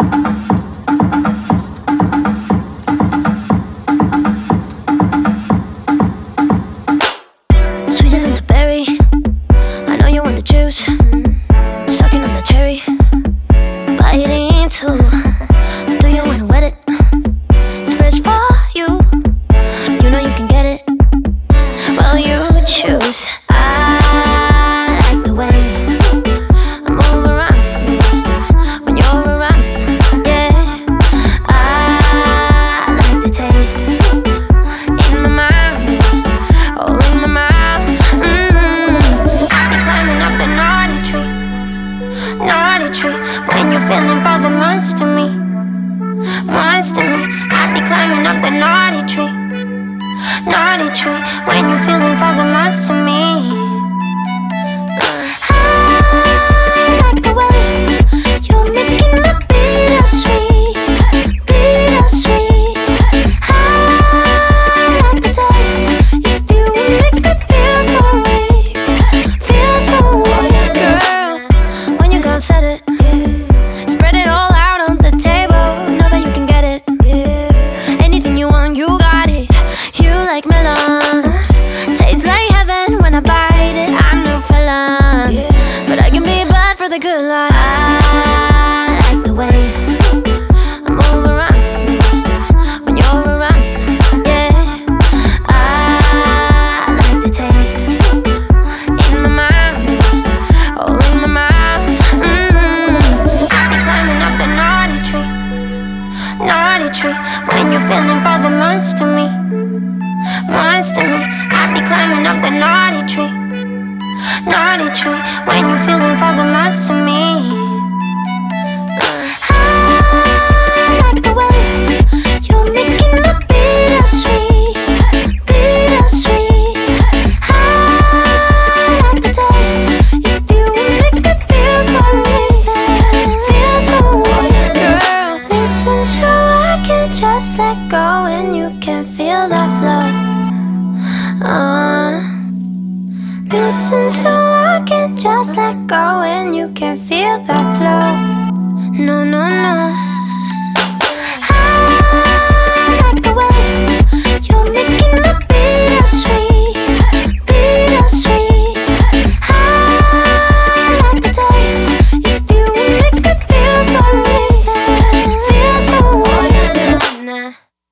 Sweeter than the berry, I know you want the juice. Sucking on the cherry, biting too. Do you wanna wet it? It's fresh for you. You know you can get it. Well, you choose. I like the way I move around when you're around. Yeah, I like the taste in my mouth, all in my mouth. I be climbing up the naughty tree when you're feeling for the monster me. I be climbing up the naughty tree when you're feeling for the monster me. I like the way you're making my bittersweet. I like the taste. If you makes me feel so weak, girl. When you gon' set it, spread it all out on the table. Know that you can get it. Anything you want, you got it. You like melons, tastes like heaven when I bite it. I'm no felon, but I can be bad for the good life. I like the way I move around when you're around. Yeah, I like the taste in my mouth, all in my mouth. I be climbing up the naughty tree when you're feeling for the monster me. I be climbing up the naughty tree when you're feeling for the monster me. I like the way you're making my bittersweet. I like the taste. If you makes me feel so girl. Listen so I can just let go and you can feel the flow. Listen so I can just let go and you can feel the flow. No. I like the way you're making my